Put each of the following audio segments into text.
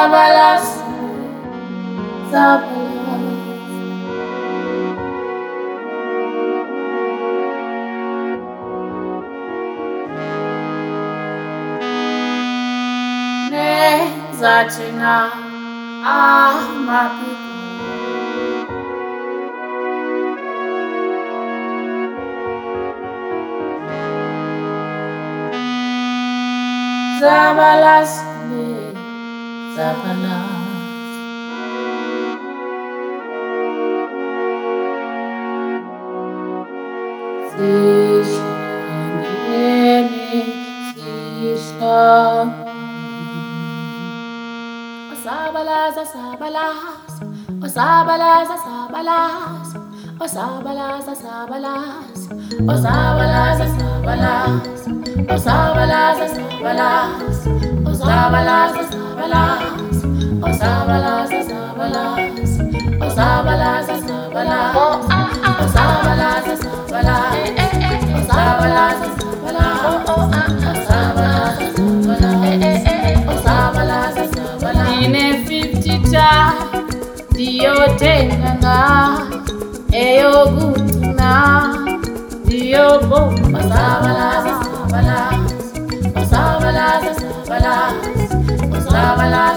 Zabalas, Zabalas. Nezathina amaphiko. Zabalas, Zabalas. Osabalas, osabalas, osabalas, osabalas, osabalas, osabalas, osabalas, osabalas, osabalas, osabalas, osabalas, osabalas, osabalas, osabalas, osabalas, osabalas, osabalas, osabalas, osabalas, osabalas, Dine 50 cha diotenganga eyogutuna diobo osabalas, osabalas, osabalas, osabalas,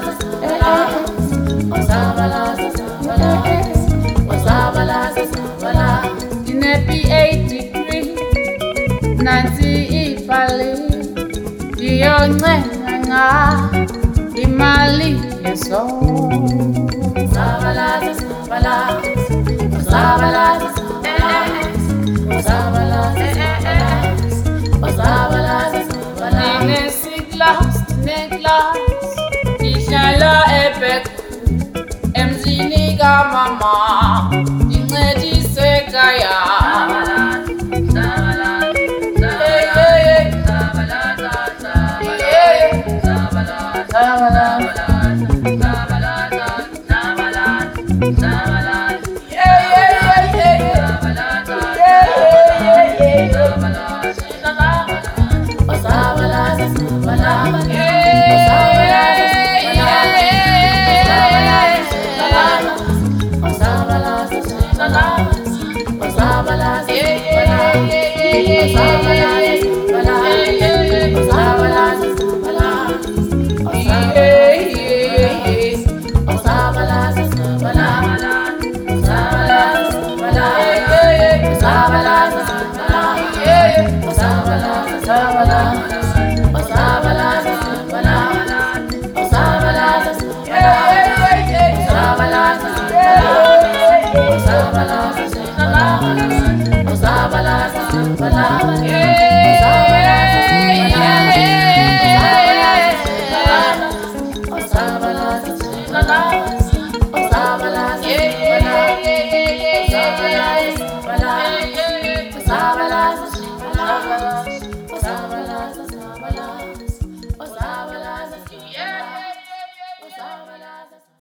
osabalas, osabalas, osabalas, osabalas, Dine P8 degree nansi ipali dionenganga imali yeso Zabalas, Zabalas, Zabalas, Zabalas, Zabalas, Zabalas, Neglas, Ishala epek, emzini mama, ingedi sekaya. Zabalas,